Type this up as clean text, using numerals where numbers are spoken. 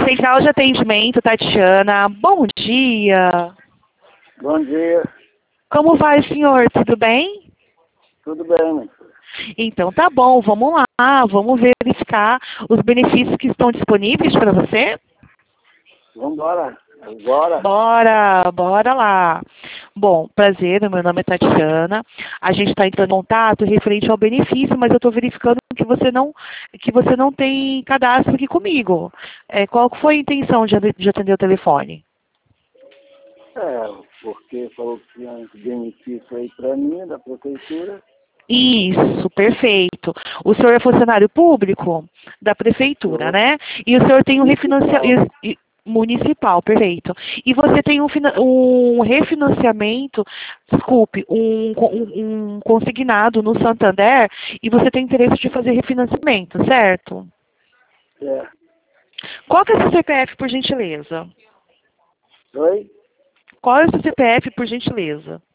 Central de Atendimento, Tatiana. Bom dia. Bom dia. Como vai, senhor? Tudo bem? Tudo bem, né? Então tá bom, vamos lá. Vamos verificar os benefícios que estão disponíveis para você? Vamos embora. Agora. Bora lá. Bom, prazer, meu nome é Tatiana. A gente está entrando em contato referente ao benefício, mas eu estou verificando que você não tem cadastro aqui comigo. Qual foi a intenção de atender o telefone? Porque falou que tinha um benefício aí para mim, da prefeitura. Isso, perfeito. O senhor é funcionário público da prefeitura, né? E o senhor tem um refinanciamento municipal, perfeito. E você tem um refinanciamento, desculpe, um consignado no Santander e você tem interesse de fazer refinanciamento, certo? É. Qual que é o seu CPF, por gentileza? Oi? Qual é o seu CPF, por gentileza?